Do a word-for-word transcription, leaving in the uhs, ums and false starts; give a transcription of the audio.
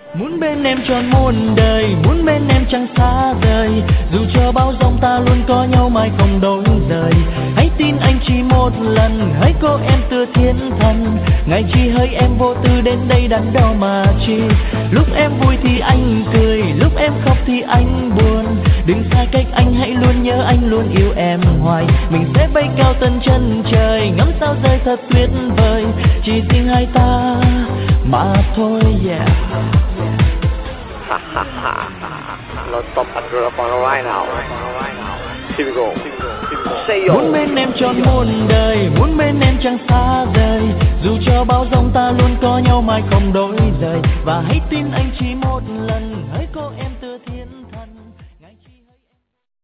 Muốn bên em trọn muôn đời, muốn bên em chẳng xa rời. Dù cho bao giông ta luôn có nhau mãi không đổi rời. Hãy tin anh chỉ một lần, hãy có em tựa thiên thần. Ngày chi hỡi em vô tư đến đây đắn đo mà chi. Lúc em vui thì anh cười, lúc em khóc thì anh buồn. Đừng xa cách anh, hãy luôn nhớ anh, luôn yêu em hoài. Mình sẽ bay cao tận chân trời, ngắm sao rơi thật tuyệt vời. Chỉ riêng hai ta mà thôi, yeah. Let's stop at the corner right now. Here we go. Say yo. Muốn bên em trọn muôn đời, muốn bên em chẳng xa rời. Dù cho bao giông ta luôn có nhau mãi không đổi rời. Và hãy tin anh chỉ một lần, hãy có em